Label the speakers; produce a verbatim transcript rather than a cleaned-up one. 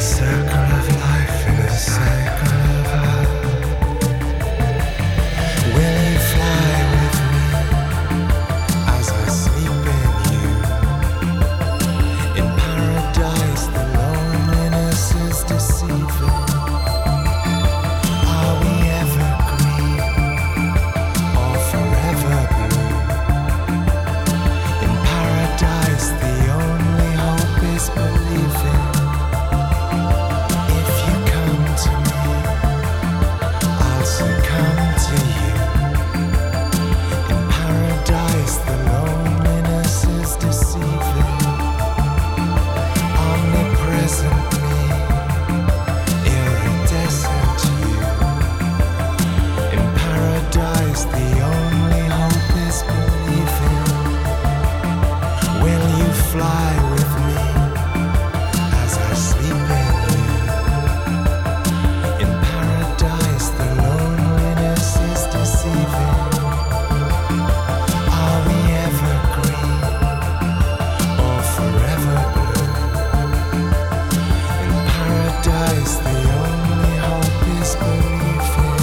Speaker 1: circle of life, in a circle of love. Will you fly with me as I sleep in you? In paradise, the loneliness is deceiving. Are we ever green or forever blue? In paradise, the only hope is believing. If you come to me, I'll succumb to you. In paradise, the loneliness is deceiving. Omnipresent me, iridescent you. In paradise, the only hope is believing. Will you fly with me as I sleep in you? In paradise, the loneliness is deceiving. Are we ever green or forever blue? In paradise, the only hope is believing.